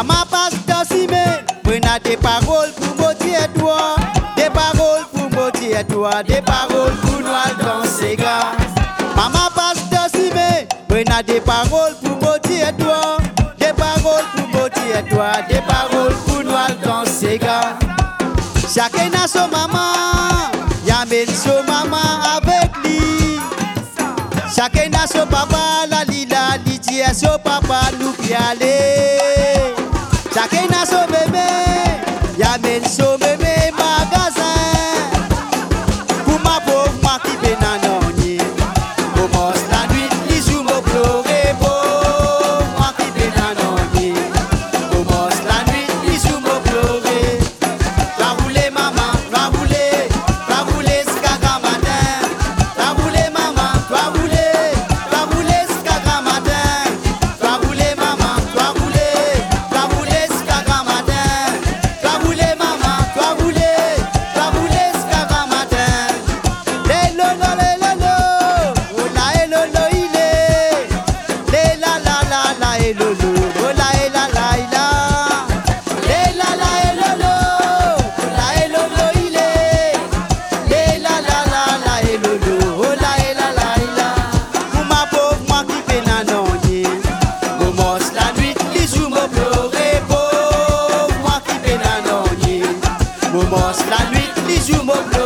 Maman passe dans cimé, prenez des paroles pour motiver toi. Des paroles pour motiver toi, des paroles pour nous danser gars. Maman passe dans cimé, prenez des paroles pour motiver toi. Des paroles pour motiver toi, des paroles pour nous danser gars. Chacun a son maman, yamène son maman avec lui. Chacun a son papa, la lila, dit à son papa, nous y aller. Chacun a son bébé, yamène son bébé magasin. Pour ma pauvre, moi qui bénanoni, commence la nuit, les jours me pleurer, pauvre, moi qui bénanoni, commence la nuit, les jours me pleurer. Va rouler maman, va rouler skaga matin. Va rouler maman, va rouler skaga matin. Va rouler maman, va rouler skaga matin. Va rouler maman, va rouler skaga matin. Les lolo, oh la et lolo il est. Les la et lolo, oh la et la il a. Les la et lolo, oh la et lolo il est. Les la et lolo, oh la et la il a. Pour ma pauvre moi qui bénanoni, commence la nuit, les jours me pleurer, pauvre moi qui bénanoni, commence la nuit, les jours me pleurer.